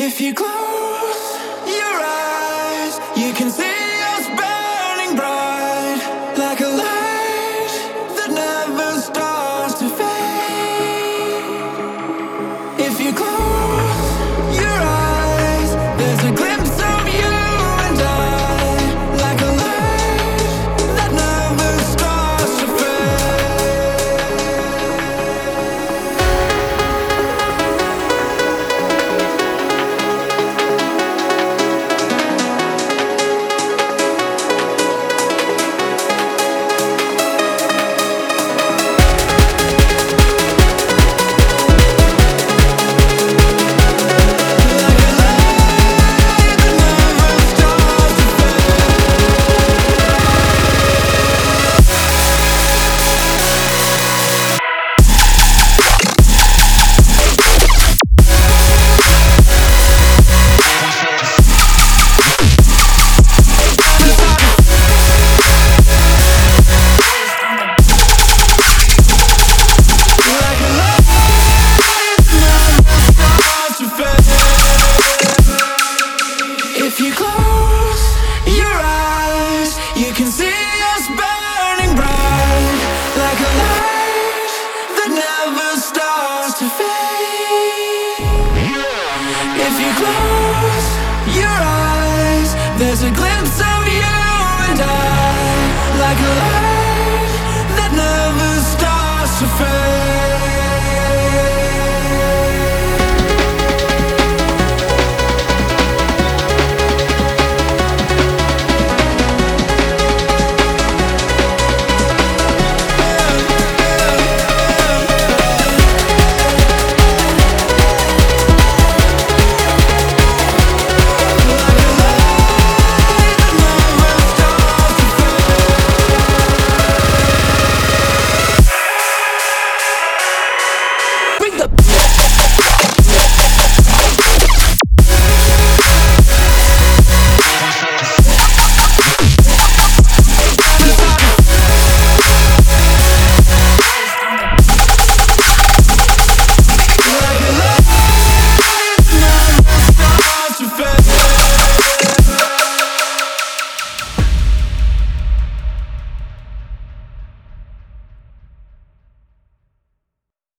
If you close your eyes, you can see us burning bright, like a light that never starts to fade. If you close your eyes, there's a glimpse of you and I, like a light that never starts to If you close your eyes, you can see us burning bright, like a light that never starts to fade. If you close your eyes, there's a glimpse of you and I, like a light that never starts to fade.